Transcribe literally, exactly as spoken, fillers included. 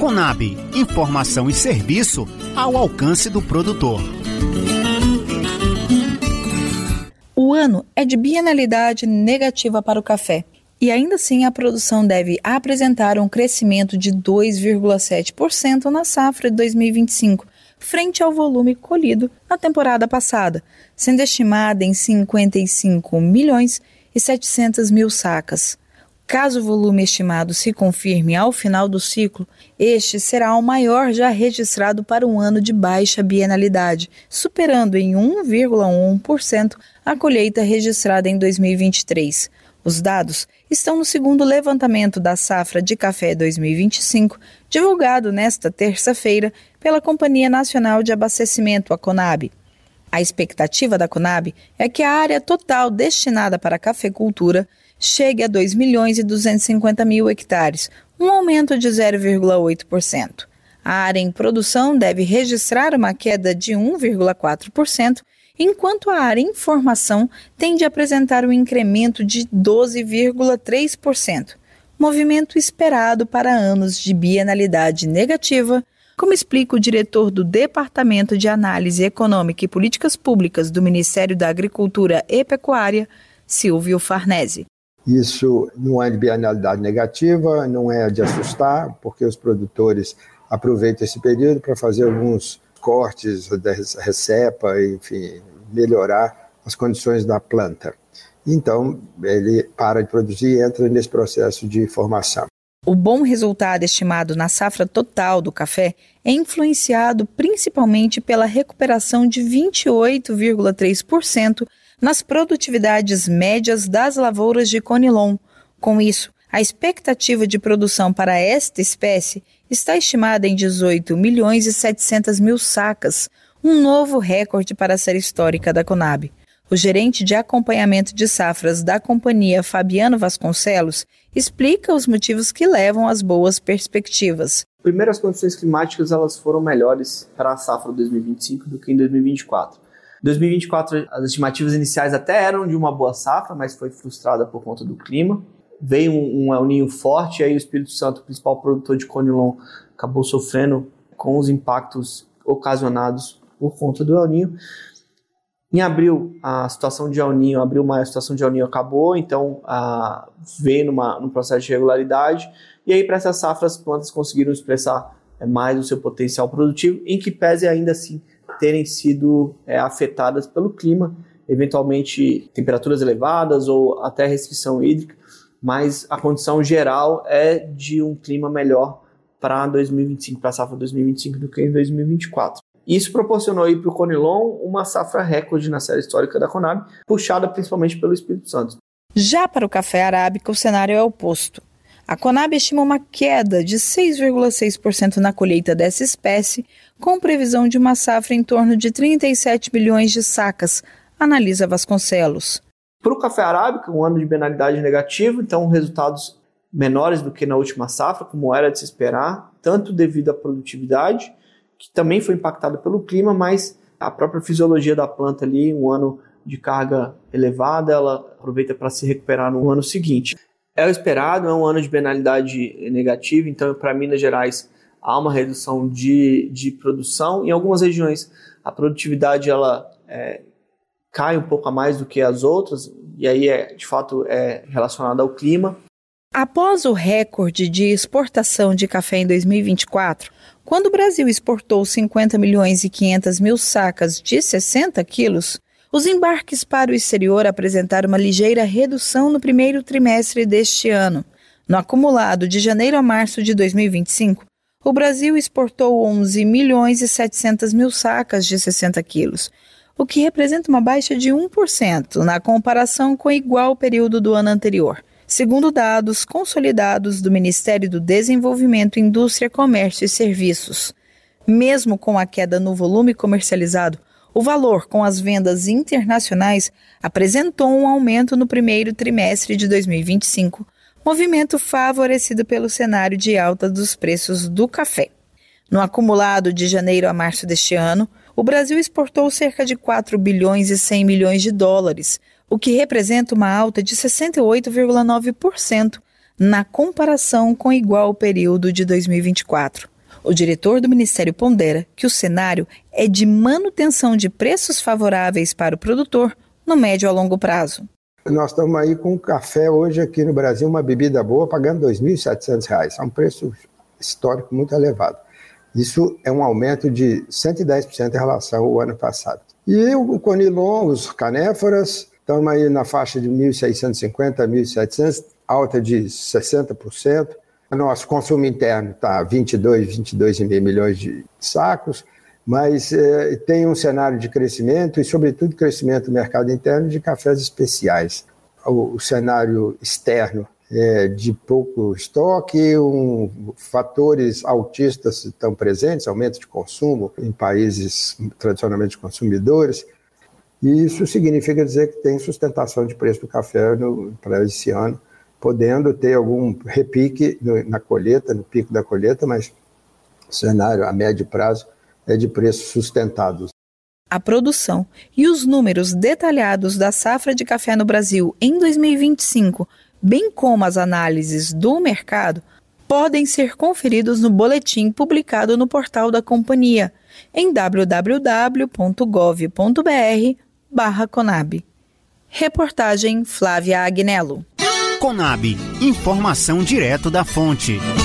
Conab, informação e serviço ao alcance do produtor. O ano é de bienalidade negativa para o café e ainda assim a produção deve apresentar um crescimento de dois vírgula sete por cento na safra de dois mil e vinte e cinco, frente ao volume colhido na temporada passada, sendo estimada em cinquenta e cinco milhões e setecentas mil sacas. Caso o volume estimado se confirme ao final do ciclo, este será o maior já registrado para um ano de baixa bienalidade, superando em um vírgula um por cento a colheita registrada em dois mil e vinte e três. Os dados estão no segundo levantamento da safra de café dois mil e vinte e cinco, divulgado nesta terça-feira pela Companhia Nacional de Abastecimento, a Conab. A expectativa da Conab é que a área total destinada para a cafeicultura chegue a dois milhões e duzentos e cinquenta mil hectares, um aumento de zero vírgula oito por cento. A área em produção deve registrar uma queda de um vírgula quatro por cento, enquanto a área em formação tende a apresentar um incremento de doze vírgula três por cento, movimento esperado para anos de bienalidade negativa, como explica o diretor do Departamento de Análise Econômica e Políticas Públicas do Ministério da Agricultura e Pecuária, Silvio Farnese. Isso não é de bienalidade negativa, não é de assustar, porque os produtores aproveitam esse período para fazer alguns cortes da recepa, enfim, melhorar as condições da planta. Então, ele para de produzir e entra nesse processo de formação. O bom resultado estimado na safra total do café é influenciado principalmente pela recuperação de vinte e oito vírgula três por cento nas produtividades médias das lavouras de Conilon. Com isso, a expectativa de produção para esta espécie está estimada em dezoito milhões e setecentas mil sacas, um novo recorde para a série histórica da Conab. O gerente de acompanhamento de safras da companhia, Fabiano Vasconcelos, explica os motivos que levam às boas perspectivas. Primeiro, as condições climáticas elas foram melhores para a safra dois mil e vinte e cinco do que em dois mil e vinte e quatro. Em dois mil e vinte e quatro, as estimativas iniciais até eram de uma boa safra, mas foi frustrada por conta do clima. Veio um, um El Niño forte, e aí o Espírito Santo, o principal produtor de Conilon, acabou sofrendo com os impactos ocasionados por conta do El Niño. Em abril, a situação de El Niño, abril, maio, a situação de El Niño acabou, então a, veio numa, num processo de regularidade, e aí para essa safra as plantas conseguiram expressar é, mais o seu potencial produtivo, em que pese ainda assim terem sido é, afetadas pelo clima, eventualmente temperaturas elevadas ou até restrição hídrica, mas a condição geral é de um clima melhor para dois mil e vinte e cinco, para a safra dois mil e vinte e cinco do que em dois mil e vinte e quatro. Isso proporcionou aí para o Conilon uma safra recorde na série histórica da Conab, puxada principalmente pelo Espírito Santo. Já para o café arábica, o cenário é oposto. A Conab estima uma queda de seis vírgula seis por cento na colheita dessa espécie, com previsão de uma safra em torno de trinta e sete milhões de sacas, analisa Vasconcelos. Para o café arábica, um ano de bienalidade negativo, então resultados menores do que na última safra, como era de se esperar, tanto devido à produtividade, que também foi impactada pelo clima, mas a própria fisiologia da planta ali, um ano de carga elevada, ela aproveita para se recuperar no ano seguinte. É o esperado, é um ano de bienalidade negativa, então para Minas Gerais há uma redução de, de produção. Em algumas regiões a produtividade ela é, cai um pouco a mais do que as outras, e aí é, de fato é relacionado ao clima. Após o recorde de exportação de café em dois mil e vinte e quatro, quando o Brasil exportou cinquenta milhões e quinhentas mil sacas de sessenta quilos, os embarques para o exterior apresentaram uma ligeira redução no primeiro trimestre deste ano. No acumulado de janeiro a março de dois mil e vinte e cinco, o Brasil exportou onze milhões e setecentas mil sacas de sessenta quilos, o que representa uma baixa de um por cento na comparação com o igual período do ano anterior, segundo dados consolidados do Ministério do Desenvolvimento, Indústria, Comércio e Serviços. Mesmo com a queda no volume comercializado, o valor com as vendas internacionais apresentou um aumento no primeiro trimestre de dois mil e vinte e cinco, movimento favorecido pelo cenário de alta dos preços do café. No acumulado de janeiro a março deste ano, o Brasil exportou cerca de quatro bilhões e cem milhões de dólares, o que representa uma alta de sessenta e oito vírgula nove por cento na comparação com o igual período de dois mil e vinte e quatro. O diretor do Ministério pondera que o cenário é de manutenção de preços favoráveis para o produtor no médio a longo prazo. Nós estamos aí com café hoje aqui no Brasil, uma bebida boa, pagando dois mil e setecentos reais. É um preço histórico muito elevado. Isso é um aumento de cento e dez por cento em relação ao ano passado. E o conilon, os canéforas, estamos aí na faixa de mil seiscentos e cinquenta a mil e setecentos, alta de sessenta por cento. Nosso consumo interno está vinte e dois, vinte e dois vírgula cinco milhões de sacos, mas eh, tem um cenário de crescimento e, sobretudo, crescimento do mercado interno de cafés especiais. O, o cenário externo é de pouco estoque, um, fatores altistas estão presentes, aumento de consumo em países tradicionalmente consumidores, e isso significa dizer que tem sustentação de preço do café para esse ano, podendo ter algum repique no, na colheita, no pico da colheita, mas o cenário a médio prazo é de preços sustentados. A produção e os números detalhados da safra de café no Brasil em dois mil e vinte e cinco, bem como as análises do mercado, podem ser conferidos no boletim publicado no portal da companhia, em w w w ponto gov ponto b r barra Conab. Reportagem Flávia Agnello. Conab, informação direto da fonte.